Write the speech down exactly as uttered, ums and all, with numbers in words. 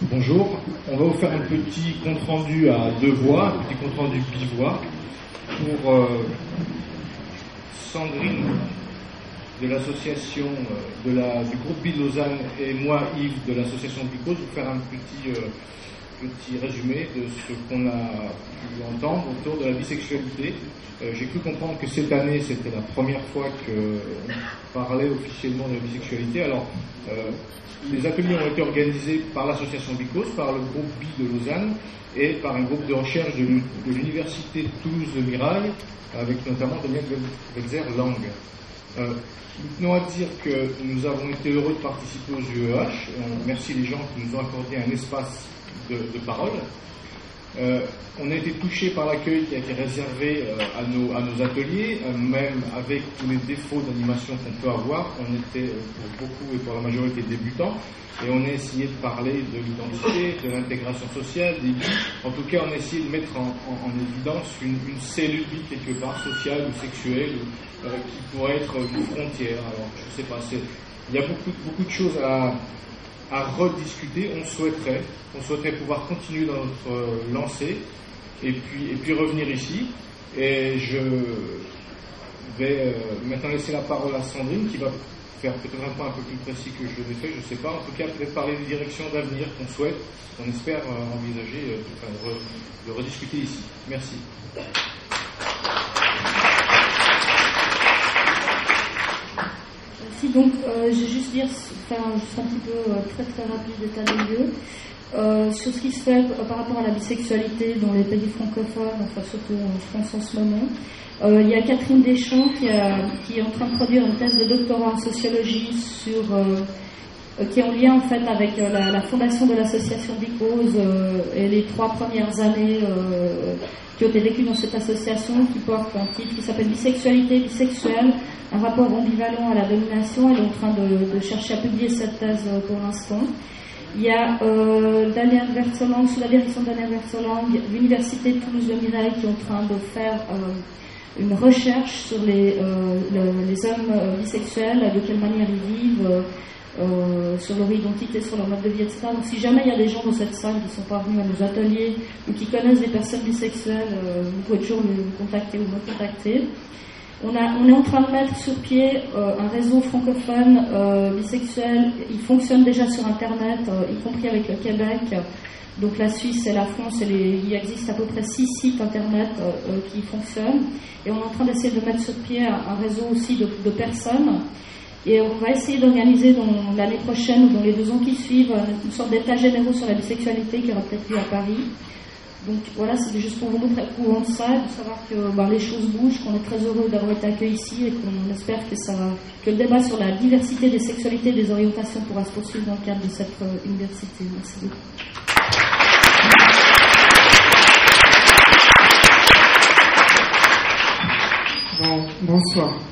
Bonjour, on va vous faire un petit compte-rendu à deux voix, un petit compte-rendu bivoix pour euh, Sandrine de l'association euh, de la, du groupe B Lausanne et moi Yves de l'association Bicose, vous faire un petit, euh, petit résumé de ce qu'on a pu entendre autour de la bisexualité. Euh, j'ai cru comprendre que cette année c'était la première fois qu'on parlait officiellement de la bisexualité. Alors euh, les ateliers ont été organisés par l'association Bicose, par le groupe B de Lausanne et par un groupe de recherche de, de l'université de Toulouse de Mirail, avec notamment Daniel Welzer-Lang. Euh, nous tenons à dire que nous avons été heureux de participer aux U E H. On remercie les gens qui nous ont accordé un espace de, de parole. Euh, on a été touchés par l'accueil qui a été réservé euh, à, nos, à nos ateliers, euh, même avec tous les défauts d'animation qu'on peut avoir. On était euh, pour beaucoup et pour la majorité débutants, et on a essayé de parler de l'identité, de l'intégration sociale, des vies. En tout cas, on a essayé de mettre en, en, en évidence une, une cellule vie quelque part, sociale ou sexuelle, euh, qui pourrait être une frontière. Alors, je ne sais pas, c'est, il y a beaucoup, beaucoup de choses à... à rediscuter. On souhaiterait, on souhaiterait pouvoir continuer dans notre euh, lancée et puis, et puis revenir ici. Et je vais euh, maintenant laisser la parole à Sandrine qui va faire peut-être un point un peu plus précis que je l'ai fait, je ne sais pas. En tout cas, peut-être parler des directions d'avenir qu'on souhaite, qu'on espère euh, envisager euh, de, enfin, de, re, de rediscuter ici. Merci. Donc, euh, je vais juste dire, faire juste un petit peu euh, très très rapide état des lieux euh, sur ce qui se fait euh, par rapport à la bisexualité dans les pays francophones, enfin surtout en France en ce moment. Euh, il y a Catherine Deschamps qui, a, qui est en train de produire une thèse de doctorat en sociologie sur, euh, euh, qui est en lien en fait avec euh, la, la fondation de l'association Bicose euh, et les trois premières années euh, qui ont été vécues dans cette association, qui porte un titre qui s'appelle Bisexualité, bisexuelle, un rapport ambivalent à la domination. Elle est en train de, de chercher à publier cette thèse euh, pour l'instant. Il y a euh, Daniel Welzer-Lang, sous la direction de Daniel Welzer-Lang, l'université de Toulouse de Mirail qui est en train de faire euh, une recherche sur les, euh, le, les hommes euh, bisexuels, de quelle manière ils vivent, euh, euh, sur leur identité, sur leur mode de vie, et cetera. Donc si jamais il y a des gens dans cette salle qui ne sont pas venus à nos ateliers ou qui connaissent des personnes bisexuelles, euh, vous pouvez toujours me contacter ou me contacter. On, a, on est en train de mettre sur pied euh, un réseau francophone euh, bisexuel. Il fonctionne déjà sur Internet, euh, y compris avec le Québec. Donc la Suisse et la France, et les, il existe à peu près six sites Internet euh, qui fonctionnent. Et on est en train d'essayer de mettre sur pied un, un réseau aussi de, de personnes. Et on va essayer d'organiser dans l'année prochaine ou dans les deux ans qui suivent une sorte d'état généraux sur la bisexualité qui aura peut-être lieu à Paris. Donc voilà, c'était juste pour vous montrer au courant de ça, de savoir que ben, les choses bougent, qu'on est très heureux d'avoir été accueillis ici et qu'on espère que, ça, que le débat sur la diversité des sexualités et des orientations pourra se poursuivre dans le cadre de cette euh, université. Merci beaucoup. Bon, bonsoir.